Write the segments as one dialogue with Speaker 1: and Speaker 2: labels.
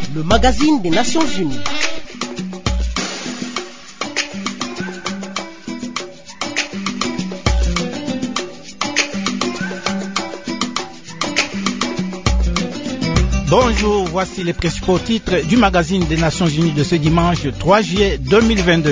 Speaker 1: le magazine des Nations Unies.
Speaker 2: Bonjour, voici les principaux titres du magazine des Nations Unies de ce dimanche 3 juillet 2022.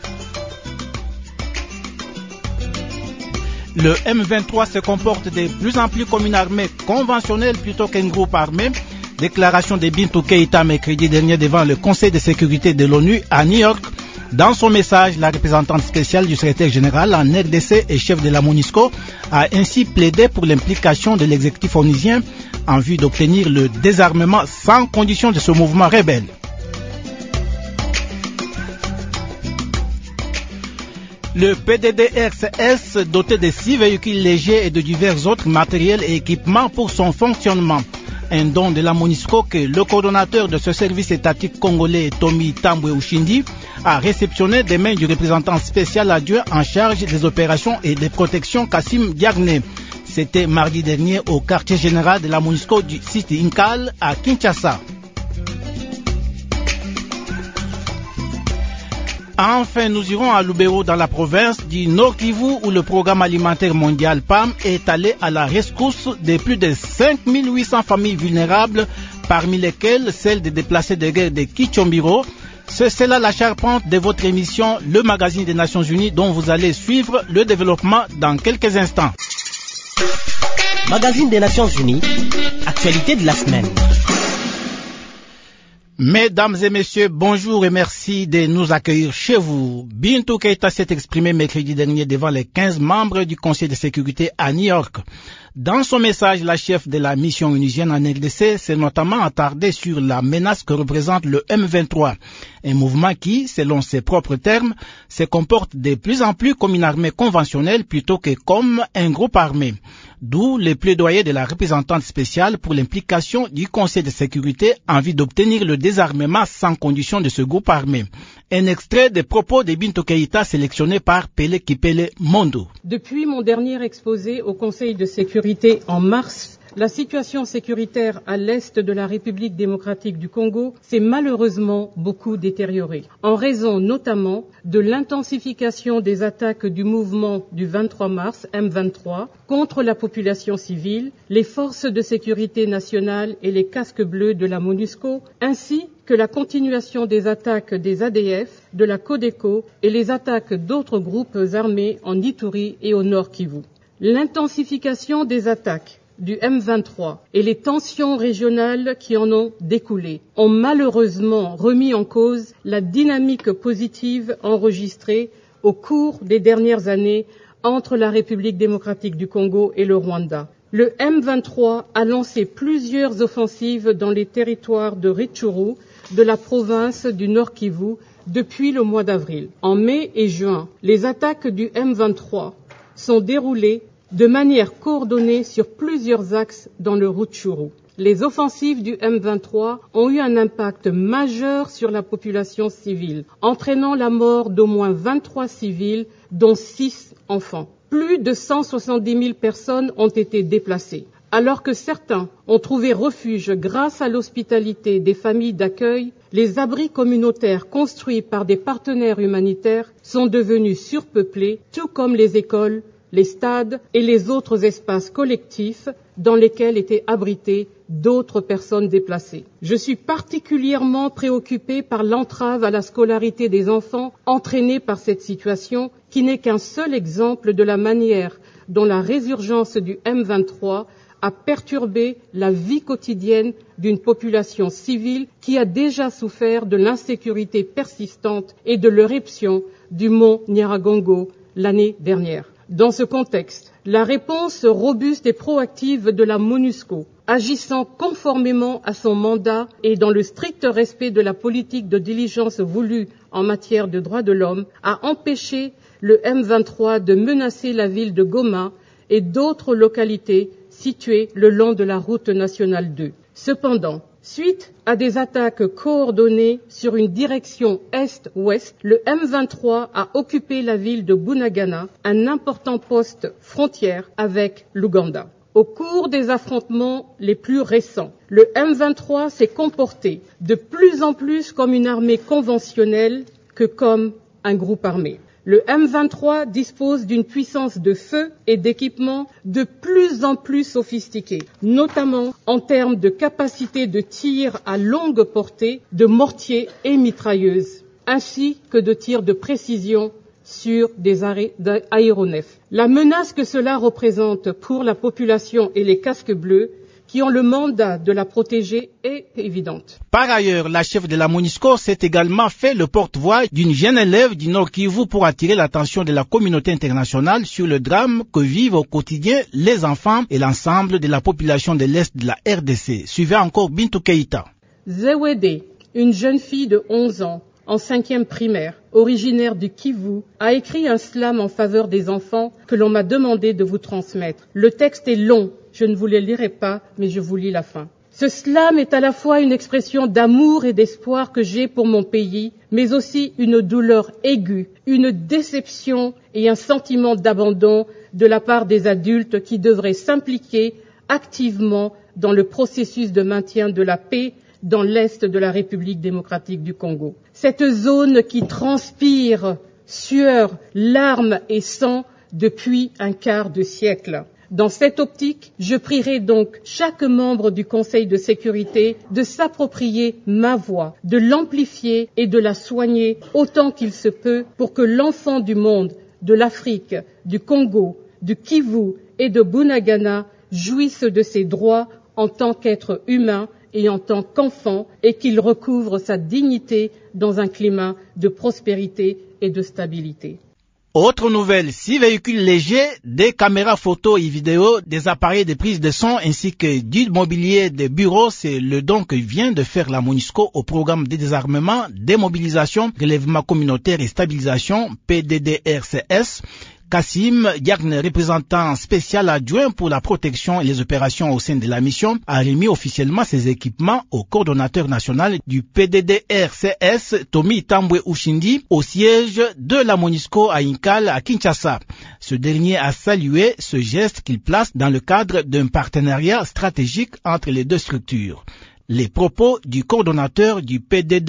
Speaker 2: Le M23 se comporte de plus en plus comme une armée conventionnelle plutôt qu'un groupe armé. Déclaration de Bintou Keïta mercredi dernier devant le Conseil de sécurité de l'ONU à New York. Dans son message, la représentante spéciale du secrétaire général en RDC et chef de la MONUSCO a ainsi plaidé pour l'implication de l'exécutif onusien en vue d'obtenir le désarmement sans condition de ce mouvement rebelle. Le PDDRCS, doté de 6 véhicules légers et de divers autres matériels et équipements pour son fonctionnement. Un don de la MONUSCO que le coordonnateur de ce service étatique congolais, Tommy Tambwe Ushindi, a réceptionné des mains du représentant spécial adjoint en charge des opérations et des protections Kassim Diagne. C'était mardi dernier au quartier général de la MONUSCO du site Inkal à Kinshasa. Enfin, nous irons à Lubero dans la province du Nord Kivu où le programme alimentaire mondial PAM est allé à la rescousse de plus de 5800 familles vulnérables, parmi lesquelles celles des déplacés de guerre de Kichombiro. C'est là la charpente de votre émission, le magazine des Nations Unies, dont vous allez suivre le développement dans quelques instants.
Speaker 1: Magazine des Nations Unies, actualité de la semaine.
Speaker 2: Mesdames et messieurs, bonjour et merci de nous accueillir chez vous. Bintou Keïta s'est exprimé mercredi dernier devant les 15 membres du Conseil de sécurité à New York. Dans son message, la chef de la mission onusienne en RDC s'est notamment attardée sur la menace que représente le M23, un mouvement qui, selon ses propres termes, se comporte de plus en plus comme une armée conventionnelle plutôt que comme un groupe armé. D'où le plaidoyer de la représentante spéciale pour l'implication du Conseil de sécurité en vue d'obtenir le désarmement sans condition de ce groupe armé. Un extrait des propos de Bintou Keïta sélectionné par Pele Kipele Mondo.
Speaker 3: Depuis mon dernier exposé au Conseil de sécurité en mars, la situation sécuritaire à l'est de la République démocratique du Congo s'est malheureusement beaucoup détériorée, en raison notamment de l'intensification des attaques du mouvement du 23 mars, M23, contre la population civile, les forces de sécurité nationale et les casques bleus de la MONUSCO, ainsi que la continuation des attaques des ADF, de la Codeco et les attaques d'autres groupes armés en Ituri et au Nord Kivu. L'intensification des attaques du M23 et les tensions régionales qui en ont découlé ont malheureusement remis en cause la dynamique positive enregistrée au cours des dernières années entre la République démocratique du Congo et le Rwanda. Le M23 a lancé plusieurs offensives dans les territoires de Rutshuru, de la province du Nord Kivu, depuis le mois d'avril. En mai et juin, les attaques du M23 sont déroulées de manière coordonnée sur plusieurs axes dans le Rutshuru. Les offensives du M23 ont eu un impact majeur sur la population civile, entraînant la mort d'au moins 23 civils, dont 6 enfants. Plus de 170 000 personnes ont été déplacées. Alors que certains ont trouvé refuge grâce à l'hospitalité des familles d'accueil, les abris communautaires construits par des partenaires humanitaires sont devenus surpeuplés, tout comme les écoles, les stades et les autres espaces collectifs dans lesquels étaient abritées d'autres personnes déplacées. Je suis particulièrement préoccupée par l'entrave à la scolarité des enfants entraînée par cette situation, qui n'est qu'un seul exemple de la manière dont la résurgence du M23 a perturbé la vie quotidienne d'une population civile qui a déjà souffert de l'insécurité persistante et de l'éruption du mont Nyiragongo l'année dernière. Dans ce contexte, la réponse robuste et proactive de la MONUSCO, agissant conformément à son mandat et dans le strict respect de la politique de diligence voulue en matière de droits de l'homme, a empêché le M23 de menacer la ville de Goma et d'autres localités situées le long de la route nationale 2. Cependant, suite à des attaques coordonnées sur une direction est-ouest, le M23 a occupé la ville de Bunagana, un important poste frontière avec l'Ouganda. Au cours des affrontements les plus récents, le M23 s'est comporté de plus en plus comme une armée conventionnelle que comme un groupe armé. Le M23 dispose d'une puissance de feu et d'équipement de plus en plus sophistiquée, notamment en termes de capacité de tir à longue portée, de mortiers et mitrailleuses, ainsi que de tirs de précision sur des aéronefs. La menace que cela représente pour la population et les casques bleus qui ont le mandat de la protéger est évidente.
Speaker 2: Par ailleurs, la chef de la MONUSCO s'est également fait le porte-voix d'une jeune élève du Nord Kivu pour attirer l'attention de la communauté internationale sur le drame que vivent au quotidien les enfants et l'ensemble de la population de l'Est de la RDC. Suivez encore Bintou Keïta.
Speaker 3: Zewede, une jeune fille de 11 ans, en 5e primaire, originaire du Kivu, a écrit un slam en faveur des enfants que l'on m'a demandé de vous transmettre. Le texte est long, je ne vous le lirai pas, mais je vous lis la fin. Ce slam est à la fois une expression d'amour et d'espoir que j'ai pour mon pays, mais aussi une douleur aiguë, une déception et un sentiment d'abandon de la part des adultes qui devraient s'impliquer activement dans le processus de maintien de la paix dans l'Est de la République démocratique du Congo. Cette zone qui transpire sueur, larmes et sang depuis un quart de siècle. Dans cette optique, je prierai donc chaque membre du Conseil de sécurité de s'approprier ma voix, de l'amplifier et de la soigner autant qu'il se peut pour que l'enfant du monde, de l'Afrique, du Congo, du Kivu et de Bunagana jouisse de ses droits en tant qu'être humain et en tant qu'enfant et qu'il recouvre sa dignité dans un climat de prospérité et de stabilité.
Speaker 2: Autre nouvelle, 6 véhicules légers, des caméras photo et vidéo, des appareils de prise de son ainsi que du mobilier de bureau, c'est le don que vient de faire la MONUSCO au programme de désarmement, démobilisation, relèvement communautaire et stabilisation, PDDRCS. Kassim Diagne, représentant spécial adjoint pour la protection et les opérations au sein de la mission, a remis officiellement ses équipements au coordonnateur national du PDDRCS, Tommy Tambwe Ushindi, au siège de la MONUSCO à Inkal, à Kinshasa. Ce dernier a salué ce geste qu'il place dans le cadre d'un partenariat stratégique entre les deux structures. Les propos du coordonnateur du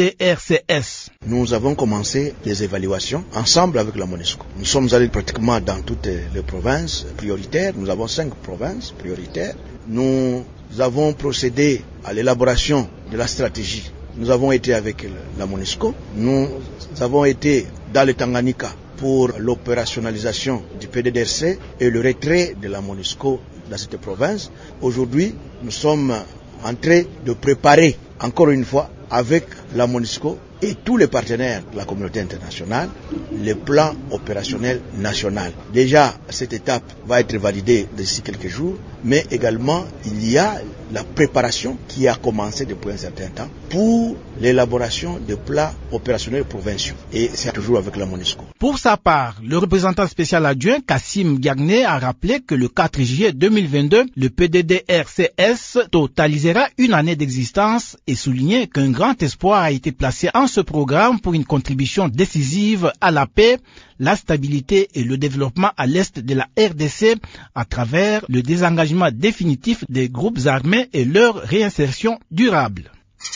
Speaker 2: PDDRCS.
Speaker 4: Nous avons commencé les évaluations ensemble avec la MONUSCO. Nous sommes allés pratiquement dans toutes les provinces prioritaires. Nous avons 5 provinces prioritaires. Nous avons procédé à l'élaboration de la stratégie. Nous avons été avec la MONUSCO. Nous avons été dans le Tanganyika pour l'opérationnalisation du PDDRC et le retrait de la MONUSCO dans cette province. Aujourd'hui, nous sommes en train de préparer, encore une fois, avec la MONUSCO et tous les partenaires de la communauté internationale, le plan opérationnel national. Déjà, cette étape va être validée d'ici quelques jours, mais également, il y a la préparation qui a commencé depuis un certain temps pour l'élaboration de plans opérationnels provinciaux. Et c'est toujours avec la MONUSCO.
Speaker 2: Pour sa part, le représentant spécial adjoint Kassim Diagne a rappelé que le 4 juillet 2022, le PDDRCS totalisera une année d'existence et souligné qu'un grand espoir a été placé en ce programme pour une contribution décisive à la paix, la stabilité et le développement à l'est de la RDC à travers le désengagement définitif des groupes armés et leur réinsertion durable.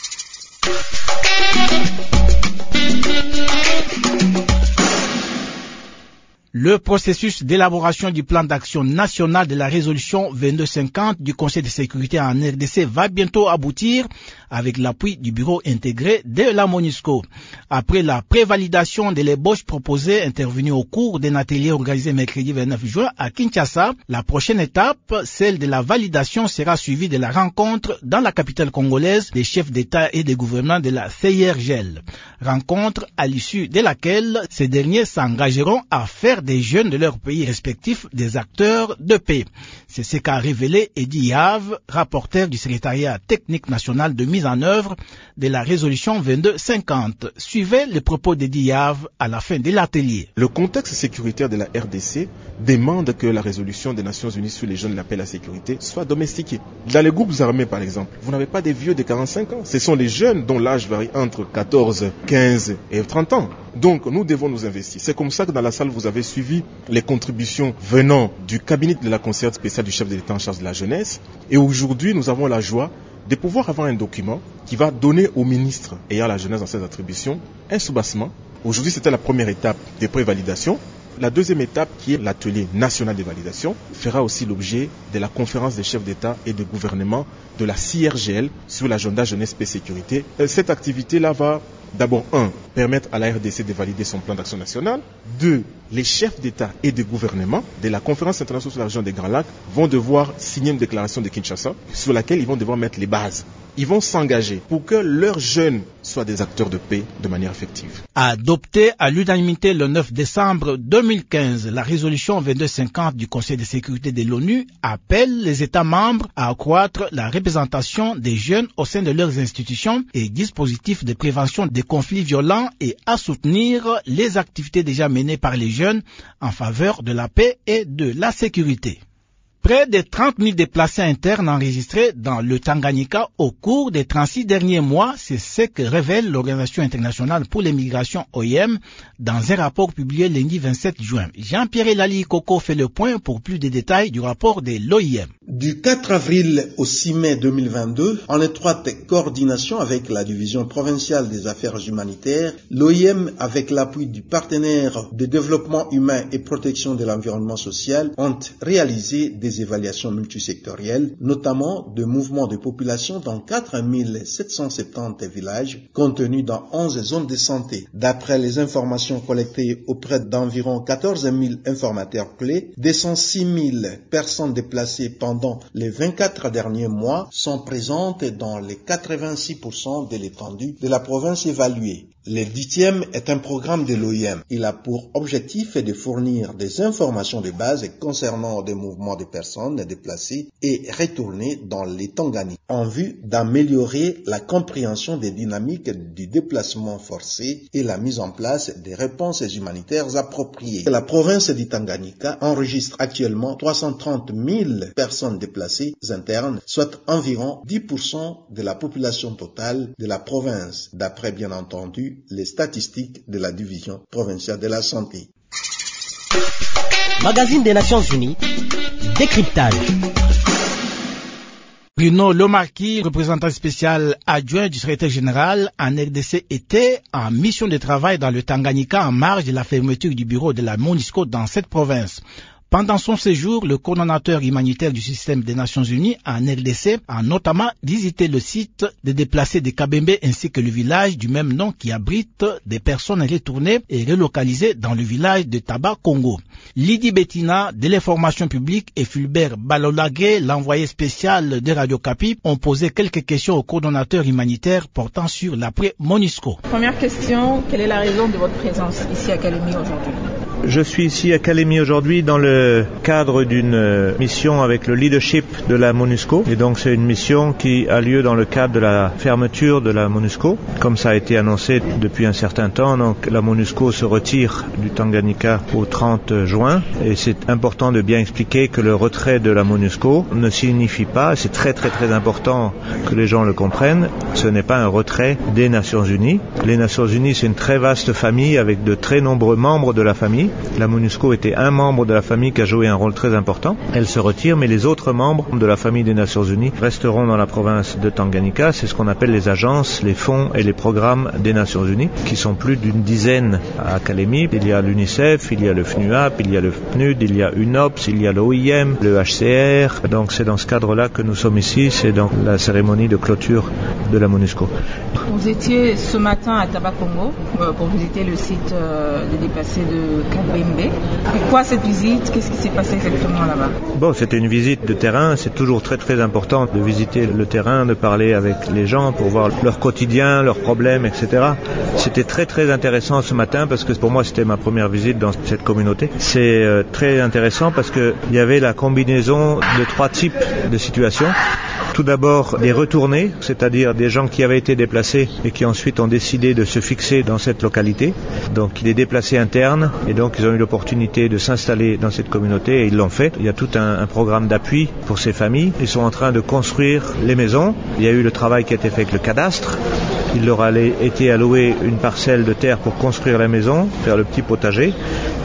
Speaker 2: Le processus d'élaboration du plan d'action national de la résolution 2250 du Conseil de sécurité en RDC va bientôt aboutir avec l'appui du bureau intégré de la MONUSCO. Après la prévalidation de l'ébauche proposée intervenue au cours d'un atelier organisé mercredi 29 juin à Kinshasa, la prochaine étape, celle de la validation, sera suivie de la rencontre dans la capitale congolaise des chefs d'État et de gouvernement de la CIRGL. Rencontre à l'issue de laquelle ces derniers s'engageront à faire des jeunes de leurs pays respectifs des acteurs de paix. C'est ce qu'a révélé Eddy Yave, rapporteur du secrétariat technique national de mise en œuvre de la résolution 2250. Suivez les propos d'Eddy Yave à la fin de l'atelier.
Speaker 5: Le contexte sécuritaire de la RDC demande que la résolution des Nations Unies sur les jeunes l'appel à la sécurité soit domestiquée. Dans les groupes armés, par exemple, vous n'avez pas des vieux de 45 ans. Ce sont les jeunes dont l'âge varie entre 14, 15 et 30 ans. Donc, nous devons nous investir. C'est comme ça que dans la salle, vous avez suivi les contributions venant du cabinet de la conseillère spéciale décret du chef de l'État en charge de la jeunesse. Et aujourd'hui, nous avons la joie de pouvoir avoir un document qui va donner au ministre ayant la jeunesse dans ses attributions un soubassement. Aujourd'hui, c'était la première étape des prévalidations. La deuxième étape, qui est l'atelier national des validations, fera aussi l'objet de la conférence des chefs d'État et de gouvernement de la CIRGL sur l'agenda jeunesse paix sécurité. Cette activité-là va d'abord, permettre à la RDC de valider son plan d'action national. 2, les chefs d'État et de gouvernement de la conférence internationale sur la région des Grands Lacs vont devoir signer une déclaration de Kinshasa sur laquelle ils vont devoir mettre les bases. Ils vont s'engager pour que leurs jeunes soient des acteurs de paix de manière effective.
Speaker 2: Adoptée à l'unanimité le 9 décembre 2015, la résolution 2250 du Conseil de sécurité de l'ONU appelle les États membres à accroître la représentation des jeunes au sein de leurs institutions et dispositifs de prévention des conflits violents et à soutenir les activités déjà menées par les jeunes en faveur de la paix et de la sécurité. Près de 30 000 déplacés internes enregistrés dans le Tanganyika au cours des 36 derniers mois, c'est ce que révèle l'Organisation internationale pour les migrations OIM dans un rapport publié lundi 27 juin. Jean-Pierre Elali Koko fait le point pour plus de détails du rapport de l'OIM.
Speaker 6: Du 4 avril au 6 mai 2022, en étroite coordination avec la Division provinciale des affaires humanitaires, l'OIM, avec l'appui du partenaire de développement humain et protection de l'environnement social, ont réalisé des évaluations multisectorielles, notamment de mouvements de population dans 4 770 villages contenus dans 11 zones de santé. D'après les informations collectées auprès d'environ 14 000 informateurs clés, 206 000 personnes déplacées pendant les 24 derniers mois sont présentes dans les 86% de l'étendue de la province évaluée. Le 10e est un programme de l'OIM. Il a pour objectif de fournir des informations de base concernant des mouvements de personnes déplacées et retournées dans les Tanganyika en vue d'améliorer la compréhension des dynamiques du déplacement forcé et la mise en place des réponses humanitaires appropriées. La province du Tanganyika enregistre actuellement 330 000 personnes déplacées internes, soit environ 10% de la population totale de la province, d'après bien entendu les statistiques de la Division provinciale de la santé.
Speaker 1: Magazine des Nations Unies, décryptage.
Speaker 2: Bruno Lomarquis, représentant spécial adjoint du secrétaire général en RDC, était en mission de travail dans le Tanganyika en marge de la fermeture du bureau de la MONUSCO dans cette province. Pendant son séjour, le coordonnateur humanitaire du système des Nations Unies en RDC a notamment visité le site des déplacés de Kabembe ainsi que le village du même nom qui abrite des personnes retournées et relocalisées dans le village de Taba Congo. Lydie Bettina de l'information publique et Fulbert Balolagé, l'envoyé spécial de Radio Kapi, ont posé quelques questions au coordonnateur humanitaire portant sur l'après-MONUSCO.
Speaker 7: Première question, quelle est la raison de votre présence ici à Kalemi aujourd'hui?
Speaker 8: Je suis ici à Kalemi aujourd'hui dans le cadre d'une mission avec le leadership de la MONUSCO. Et donc c'est une mission qui a lieu dans le cadre de la fermeture de la MONUSCO. Comme ça a été annoncé depuis un certain temps, donc la MONUSCO se retire du Tanganyika au 30 juin. Et c'est important de bien expliquer que le retrait de la MONUSCO ne signifie pas, c'est très important que les gens le comprennent, ce n'est pas un retrait des Nations Unies. Les Nations Unies, c'est une très vaste famille avec de très nombreux membres de la famille. La MONUSCO était un membre de la famille qui a joué un rôle très important. Elle se retire, mais les autres membres de la famille des Nations Unies resteront dans la province de Tanganyika. C'est ce qu'on appelle les agences, les fonds et les programmes des Nations Unies, qui sont plus d'une dizaine à Kalemi. Il y a l'UNICEF, il y a le FNUAP, il y a le PNUD, il y a UNOPS, il y a l'OIM, le HCR. Donc c'est dans ce cadre-là que nous sommes ici. C'est dans la cérémonie de clôture de la MONUSCO.
Speaker 7: Vous étiez ce matin à Taba Congo pour visiter le site des déplacés de Kabembe. Et quoi cette visite? Qu'est-ce qui s'est passé exactement là-bas?
Speaker 8: Bon, c'était une visite de terrain. C'est toujours très important de visiter le terrain, de parler avec les gens pour voir leur quotidien, leurs problèmes, etc. C'était très intéressant ce matin parce que pour moi c'était ma première visite dans cette communauté. C'est très intéressant parce que il y avait la combinaison de 3 types de situations. Tout d'abord, des retournés, c'est-à-dire des gens qui avaient été déplacés et qui ensuite ont décidé de se fixer dans cette localité. Donc, des déplacés internes, et donc ils ont eu l'opportunité de s'installer dans cette communauté et ils l'ont fait. Il y a tout un programme d'appui pour ces familles. Ils sont en train de construire les maisons. Il y a eu le travail qui a été fait avec le cadastre. Il leur a été alloué une parcelle de terre pour construire la maison, faire le petit potager.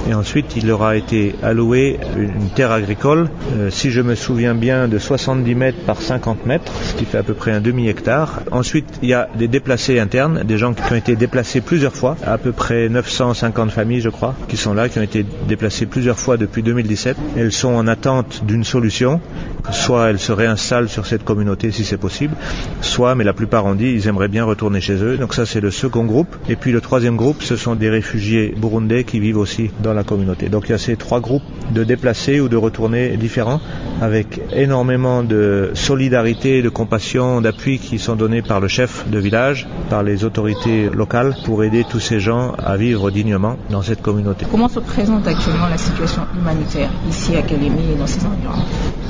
Speaker 8: et ensuite il leur a été alloué une terre agricole, si je me souviens bien, de 70 mètres par 50 mètres, ce qui fait à peu près un demi-hectare. Ensuite, il y a des déplacés internes, des gens qui ont été déplacés plusieurs fois, à peu près 950 familles, je crois, qui sont là, qui ont été déplacées plusieurs fois depuis 2017. Elles sont en attente d'une solution. Soit elles se réinstallent sur cette communauté si c'est possible, soit, mais la plupart ont dit, ils aimeraient bien retourner chez eux. Donc ça, c'est le second groupe. Et puis le troisième groupe, ce sont des réfugiés burundais qui vivent aussi dans la communauté. Donc il y a ces trois groupes de déplacés ou de retournés différents, avec énormément de solidarité, de compassion, d'appui qui sont donnés par le chef de village, par les autorités locales, pour aider tous ces gens à vivre dignement dans cette communauté.
Speaker 7: Comment se présente actuellement la situation humanitaire ici à Kalemi et dans ces environs ?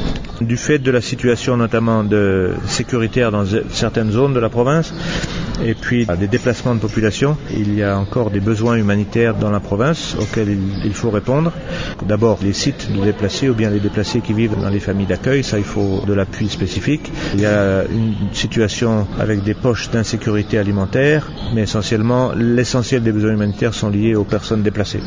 Speaker 8: Du fait de la situation notamment sécuritaire dans certaines zones de la province, et puis des déplacements de population, il y a encore des besoins humanitaires dans la province auxquels il faut répondre. D'abord, les sites de déplacés ou bien les déplacés qui vivent dans les familles d'accueil, ça il faut de l'appui spécifique. Il y a une situation avec des poches d'insécurité alimentaire, mais essentiellement, l'essentiel des besoins humanitaires sont liés aux personnes déplacées.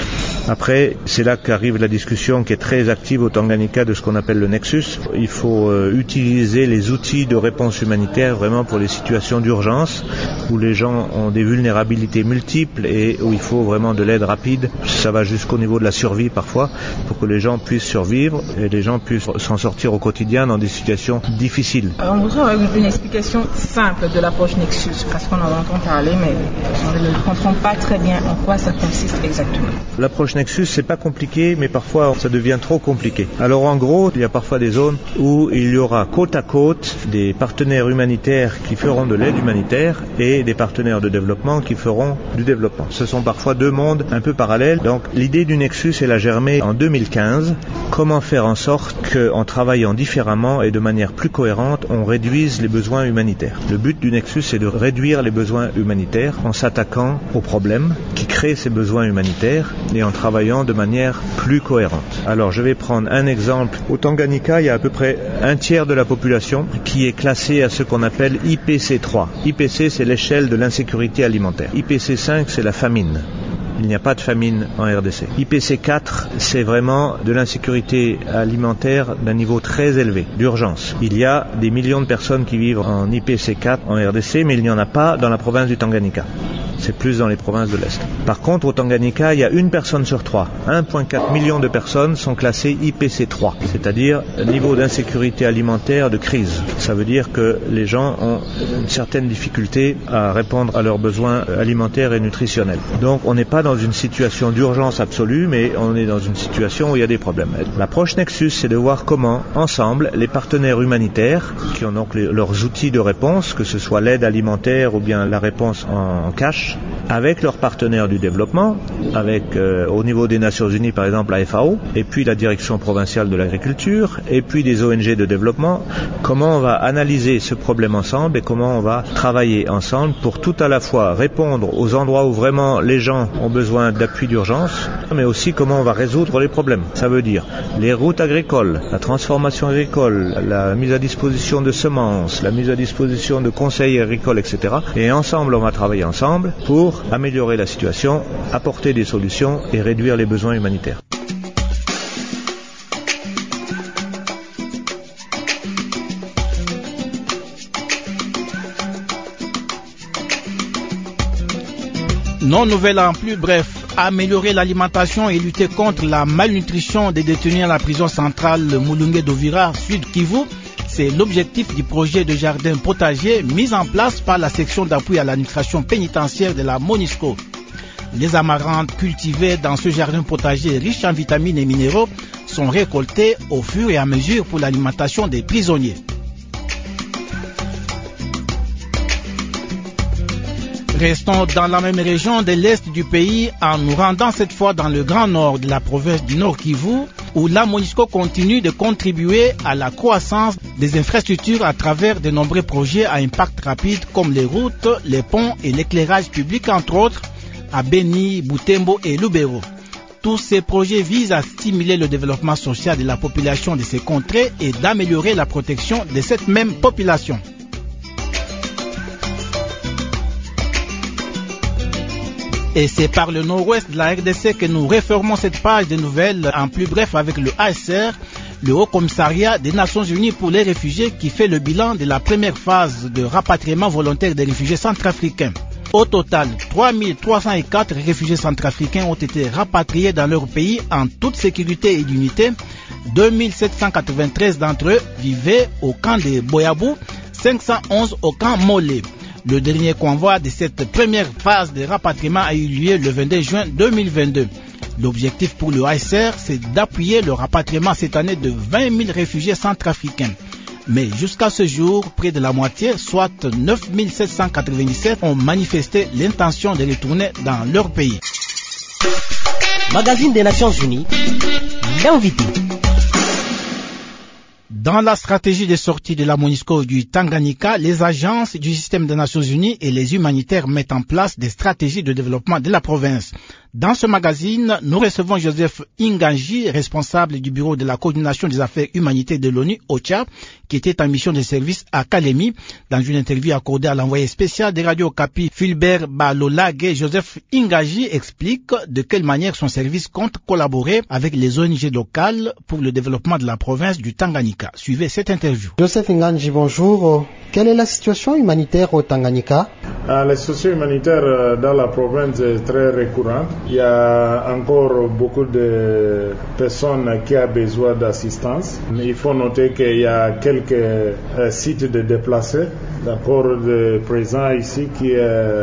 Speaker 8: Après, c'est là qu'arrive la discussion qui est très active au Tanganyika de ce qu'on appelle le Nexus. Il faut utiliser les outils de réponse humanitaire vraiment pour les situations d'urgence où les gens ont des vulnérabilités multiples et où il faut vraiment de l'aide rapide. Ça va jusqu'au niveau de la survie parfois pour que les gens puissent survivre et les gens puissent s'en sortir au quotidien dans des situations difficiles.
Speaker 7: On voudrait une explication simple de l'approche Nexus parce qu'on en entend parler mais on ne comprend pas très bien en quoi ça consiste exactement.
Speaker 8: L'approche Nexus, c'est pas compliqué, mais parfois ça devient trop compliqué. Alors en gros, il y a parfois des zones où il y aura côte à côte des partenaires humanitaires qui feront de l'aide humanitaire et des partenaires de développement qui feront du développement. Ce sont parfois deux mondes un peu parallèles. Donc l'idée du Nexus, elle a germé en 2015. Comment faire en sorte qu'en travaillant différemment et de manière plus cohérente, on réduise les besoins humanitaires. Le but du Nexus, c'est de réduire les besoins humanitaires en s'attaquant aux problèmes qui créent ces besoins humanitaires et en travaillant de manière plus cohérente. Alors je vais prendre un exemple. Au Tanganyika, il y a à peu près un tiers de la population qui est classée à ce qu'on appelle IPC3. IPC, c'est l'échelle de l'insécurité alimentaire. IPC5, c'est la famine. Il n'y a pas de famine en RDC. IPC4, c'est vraiment de l'insécurité alimentaire d'un niveau très élevé, d'urgence. Il y a des millions de personnes qui vivent en IPC4 en RDC, mais il n'y en a pas dans la province du Tanganyika. C'est plus dans les provinces de l'Est. Par contre, au Tanganyika, il y a une personne sur trois. 1,4 million de personnes sont classées IPC3, c'est-à-dire niveau d'insécurité alimentaire de crise. Ça veut dire que les gens ont une certaine difficulté à répondre à leurs besoins alimentaires et nutritionnels. Donc, on n'est pas dans une situation d'urgence absolue, mais on est dans une situation où il y a des problèmes. L'approche Nexus, c'est de voir comment, ensemble, les partenaires humanitaires, qui ont donc leurs outils de réponse, que ce soit l'aide alimentaire ou bien la réponse en cash, avec leurs partenaires du développement, avec au niveau des Nations Unies par exemple la FAO, et puis la direction provinciale de l'agriculture, et puis des ONG de développement, comment on va analyser ce problème ensemble et comment on va travailler ensemble pour tout à la fois répondre aux endroits où vraiment les gens ont besoin d'appui d'urgence, mais aussi comment on va résoudre les problèmes. Ça veut dire les routes agricoles, la transformation agricole, la mise à disposition de semences, la mise à disposition de conseils agricoles, etc. Et ensemble, on va travailler ensemble pour améliorer la situation, apporter des solutions et réduire les besoins humanitaires.
Speaker 2: Non nouvelle en plus bref, améliorer l'alimentation et lutter contre la malnutrition des détenus à la prison centrale Mulungue d'Ovira, Sud Kivu, c'est l'objectif du projet de jardin potager mis en place par la section d'appui à l'administration pénitentiaire de la MONUSCO. Les amarantes cultivées dans ce jardin potager riche en vitamines et minéraux sont récoltées au fur et à mesure pour l'alimentation des prisonniers. Restons dans la même région de l'Est du pays en nous rendant cette fois dans le Grand Nord de la province du Nord Kivu où la MONUSCO continue de contribuer à la croissance des infrastructures à travers de nombreux projets à impact rapide comme les routes, les ponts et l'éclairage public entre autres à Beni, Butembo et Lubero. Tous ces projets visent à stimuler le développement social de la population de ces contrées et d'améliorer la protection de cette même Et c'est par le nord-ouest de la RDC que nous refermons cette page de nouvelles en plus bref avec le HCR, le Haut Commissariat des Nations Unies pour les réfugiés qui fait le bilan de la première phase de rapatriement volontaire des réfugiés centrafricains. Au total, 3304 réfugiés centrafricains ont été rapatriés dans leur pays en toute sécurité et dignité. 2793 d'entre eux vivaient au camp de Boyabou, 511 au camp Molé. Le dernier convoi de cette première phase de rapatriement a eu lieu le 22 juin 2022. L'objectif pour le HCR, c'est d'appuyer le rapatriement cette année de 20 000 réfugiés centrafricains. Mais jusqu'à ce jour, près de la moitié, soit 9 797, ont manifesté l'intention de retourner dans leur pays.
Speaker 1: Magazine des Nations Unies, l'invité.
Speaker 2: Dans la stratégie de sortie de la MONUSCO du Tanganyika, les agences du système des Nations Unies et les humanitaires mettent en place des stratégies de développement de la province. Dans ce magazine, nous recevons Joseph Inganji, responsable du bureau de la coordination des affaires humanitaires de l'ONU, OCHA, qui était en mission de service à Kalemi. Dans une interview accordée à l'envoyé spécial des radios Okapi, Fulbert Balolage, Joseph Inganji explique de quelle manière son service compte collaborer avec les ONG locales pour le développement de la province du Tanganyika. Suivez cette interview.
Speaker 9: Joseph Inganji, bonjour. Quelle est la situation humanitaire au Tanganyika?
Speaker 10: La situation humanitaire dans la province est très récurrente. Il y a encore beaucoup de personnes qui ont besoin d'assistance. Il faut noter qu'il y a quelques sites de déplacés, d'accord, de présents ici qui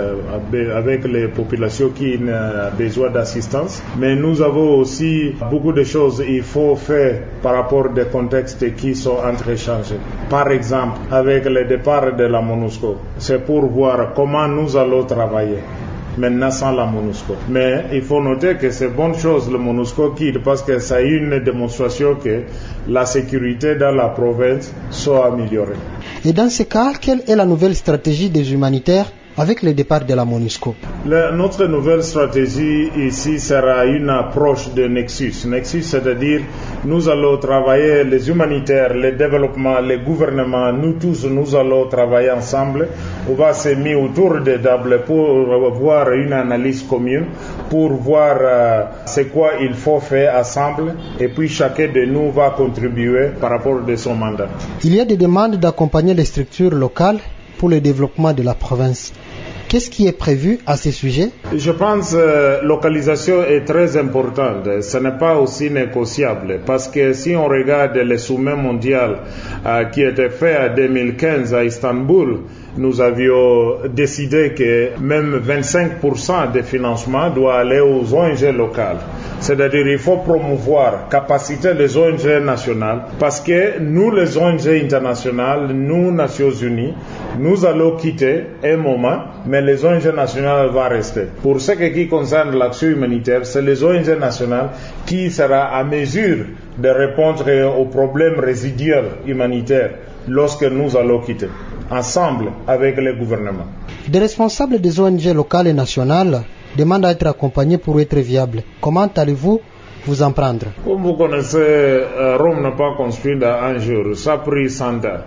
Speaker 10: avec les populations qui ont besoin d'assistance. Mais nous avons aussi beaucoup de choses qu'il faut faire par rapport des contextes qui sont en train de changer. Par exemple, avec le départ de la MONUSCO, c'est pour voir comment nous allons travailler maintenant sans la MONUSCO. Mais il faut noter que c'est bonne chose le MONUSCO quitte parce que ça a une démonstration que la sécurité dans la province soit améliorée.
Speaker 9: Et dans ce cas, quelle est la nouvelle stratégie des humanitaires avec le départ de la MONUSCO?
Speaker 10: Notre nouvelle stratégie ici sera une approche de Nexus. Nexus, c'est-à-dire nous allons travailler les humanitaires, le développement, les gouvernements, nous tous, nous allons travailler ensemble. On va se mettre autour des tables pour voir une analyse commune, pour voir c'est quoi il faut faire ensemble, et puis chacun de nous va contribuer par rapport à son mandat.
Speaker 9: Il y a des demandes d'accompagner les structures locales pour le développement de la province. Qu'est-ce qui est prévu à ce sujet?
Speaker 10: Je pense que la localisation est très importante. Ce n'est pas aussi négociable parce que si on regarde le sommet mondial qui était fait en 2015 à Istanbul, nous avions décidé que même 25% des financements doit aller aux ONG locales. C'est-à-dire qu'il faut promouvoir la capacité des ONG nationales parce que nous, les ONG internationales, nous, Nations Unies, nous allons quitter un moment, mais les ONG nationales vont rester. Pour ce qui concerne l'action humanitaire, c'est les ONG nationales qui seront à mesure de répondre aux problèmes résiduels humanitaires lorsque nous allons quitter, ensemble avec les gouvernements.
Speaker 9: Des responsables des ONG locales et nationales demandent à être accompagnés pour être viables. Comment allez-vous vous en prendre?
Speaker 10: Comme vous connaissez, Rome n'a pas construit un jour, ça a pris 100 ans.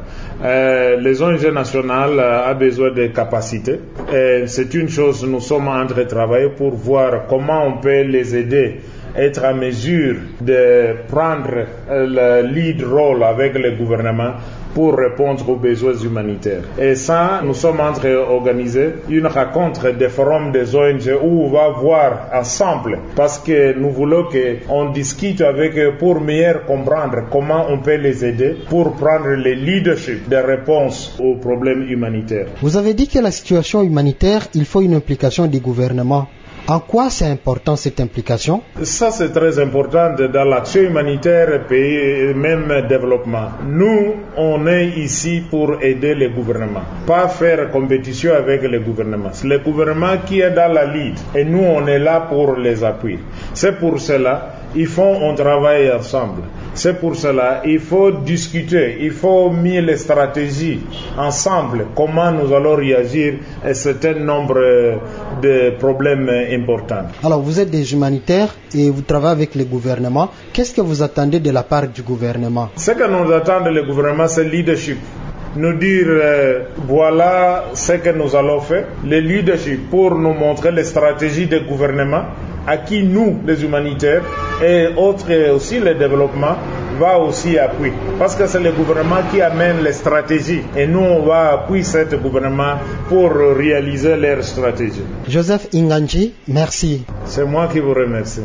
Speaker 10: Les ONG nationales ont besoin de capacités. C'est une chose, nous sommes en train de travailler pour voir comment on peut les aider être en mesure de prendre le lead role avec le gouvernement pour répondre aux besoins humanitaires. Et ça, nous sommes en train d'organiser une rencontre des forums des ONG où on va voir ensemble, parce que nous voulons qu'on discute avec eux pour mieux comprendre comment on peut les aider pour prendre le leadership des réponses aux problèmes humanitaires.
Speaker 9: Vous avez dit que la situation humanitaire, il faut une implication du gouvernement. En quoi c'est important cette implication?
Speaker 10: Ça c'est très important dans l'action humanitaire et même développement. Nous, on est ici pour aider les gouvernements, pas faire compétition avec les gouvernements. C'est le gouvernement qui est dans la lead et nous on est là pour les appuyer. C'est pour cela on travaille ensemble. C'est pour cela il faut discuter, il faut mettre les stratégies ensemble, comment nous allons réagir à un certain nombre de problèmes importants.
Speaker 9: Alors vous êtes des humanitaires et vous travaillez avec le gouvernement. Qu'est-ce que vous attendez de la part du gouvernement?
Speaker 10: Ce que nous attendons du gouvernement, c'est le leadership. nous dire voilà ce que nous allons faire, le leadership pour nous montrer les stratégies de gouvernement à qui nous, les humanitaires et autres aussi le développement, va aussi appuyer. Parce que c'est le gouvernement qui amène les stratégies et nous on va appuyer ce gouvernement pour réaliser leurs stratégies.
Speaker 9: Joseph Inganji, merci.
Speaker 10: C'est moi qui vous remercie.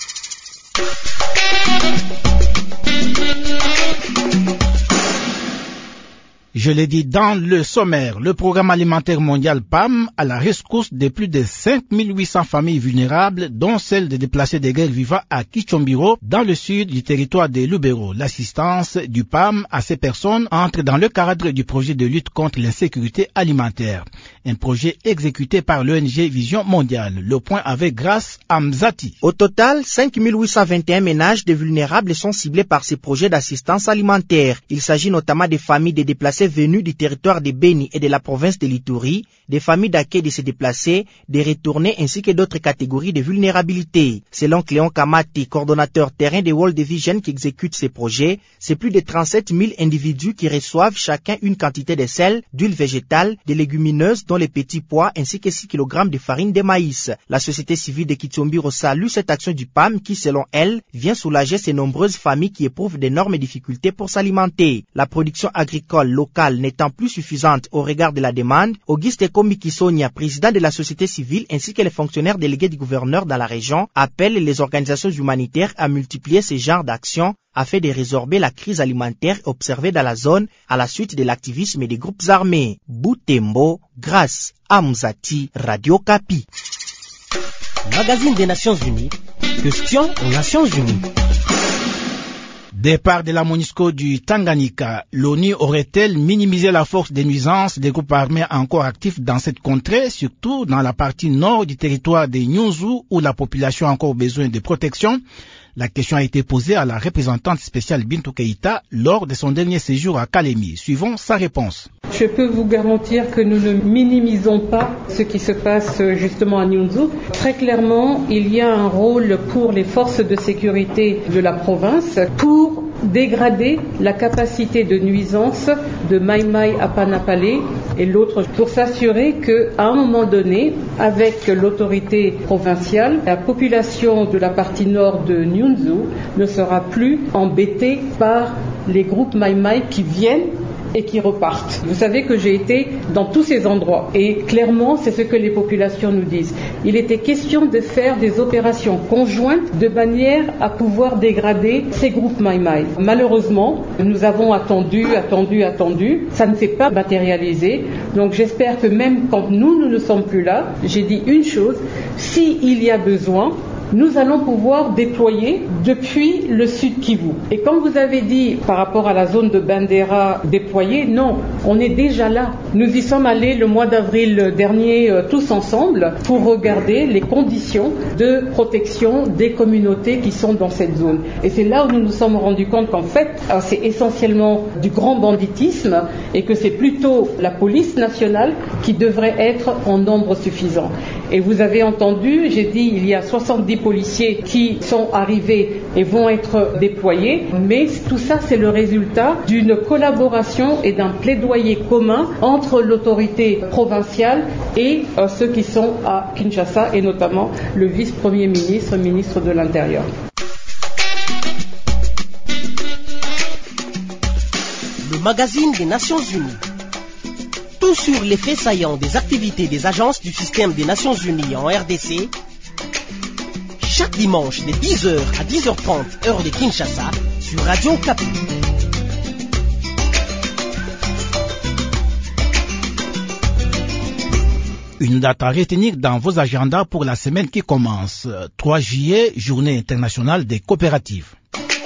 Speaker 2: Je l'ai dit dans le sommaire, le programme alimentaire mondial PAM à la rescousse de plus de 5800 familles vulnérables, dont celles de déplacés de guerre vivant à Kichombiro, dans le sud du territoire de Lubero. L'assistance du PAM à ces personnes entre dans le cadre du projet de lutte contre l'insécurité alimentaire, un projet exécuté par l'ONG Vision Mondiale. Le point avec Grâce Amzati.
Speaker 11: Au total, 5821 ménages de vulnérables sont ciblés par ces projets d'assistance alimentaire. Il s'agit notamment des familles de déplacés venus du territoire de Beni et de la province de l'Ituri, des familles d'accueil de ces déplacés, des retournés ainsi que d'autres catégories de vulnérabilité. Selon Cléon Kamati, coordonnateur terrain de World Vision qui exécute ces projets, c'est plus de 37 000 individus qui reçoivent chacun une quantité de sel, d'huile végétale, de légumineuses dont les petits pois ainsi que 6 kg de farine de maïs. La société civile de Kichombiro salue cette action du PAM qui, selon elle, vient soulager ces nombreuses familles qui éprouvent d'énormes difficultés pour s'alimenter. La production agricole locale n'étant plus suffisante au regard de la demande, Auguste Komikisonia, président de la société civile ainsi que les fonctionnaires délégués du gouverneur dans la région, appellent les organisations humanitaires à multiplier ce genre d'actions afin de résorber la crise alimentaire observée dans la zone à la suite de l'activisme des groupes armés. Boutembo, Grâce Amzati, Radio Kapi.
Speaker 1: Magazine des Nations Unies, question aux Nations Unies.
Speaker 2: Départ de la MONUSCO du Tanganyika, l'ONU aurait-elle minimisé la force des nuisances des groupes armés encore actifs dans cette contrée, surtout dans la partie nord du territoire des Nyunzu où la population a encore besoin de protection? La question a été posée à la représentante spéciale Bintou Keïta lors de son dernier séjour à Kalemi. Suivons sa réponse.
Speaker 3: Je peux vous garantir que nous ne minimisons pas ce qui se passe justement à Nyunzu. Très clairement, il y a un rôle pour les forces de sécurité de la province pour dégrader la capacité de nuisance de Mai Mai à Panapale et l'autre pour s'assurer qu'à un moment donné, avec l'autorité provinciale, la population de la partie nord de Nyunzu ne sera plus embêtée par les groupes Mai Mai qui viennent et qui repartent. Vous savez que j'ai été dans tous ces endroits et clairement c'est ce que les populations nous disent. Il était question de faire des opérations conjointes de manière à pouvoir dégrader ces groupes Mai Mai. Malheureusement, nous avons attendu, ça ne s'est pas matérialisé. Donc j'espère que même quand nous ne sommes plus là, j'ai dit une chose, s'il y a besoin, nous allons pouvoir déployer depuis le sud Kivu. Et quand vous avez dit par rapport à la zone de Bandera déployer, non, on est déjà là. Nous y sommes allés le mois d'avril dernier tous ensemble pour regarder les conditions de protection des communautés qui sont dans cette zone. Et c'est là où nous nous sommes rendus compte qu'en fait, c'est essentiellement du grand banditisme et que c'est plutôt la police nationale qui devrait être en nombre suffisant. Et vous avez entendu, j'ai dit, il y a 70 policiers qui sont arrivés et vont être déployés, mais tout ça c'est le résultat d'une collaboration et d'un plaidoyer commun entre l'autorité provinciale et ceux qui sont à Kinshasa et notamment le vice-premier ministre, ministre de l'Intérieur.
Speaker 1: Le magazine des Nations Unies. Tout sur les faits saillants des activités des agences du système des Nations Unies en RDC, chaque dimanche de 10h à 10h30 heure de Kinshasa sur Radio Kapi.
Speaker 2: Une date à retenir dans vos agendas pour la semaine qui commence. 3 juillet, journée internationale des coopératives.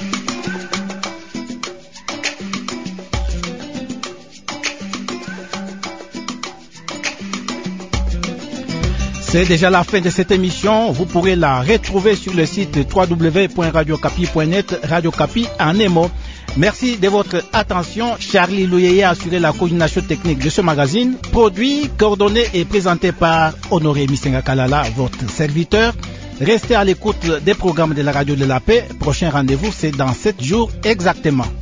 Speaker 2: C'est déjà la fin de cette émission. Vous pourrez la retrouver sur le site www.radiocapi.net, Radio Kapi en émo. Merci de votre attention. Charlie Louyeye a assuré la coordination technique de ce magazine. Produit, coordonné et présenté par Honoré Misenga Kalala, votre serviteur. Restez à l'écoute des programmes de la Radio de la Paix. Prochain rendez-vous, c'est dans 7 jours exactement.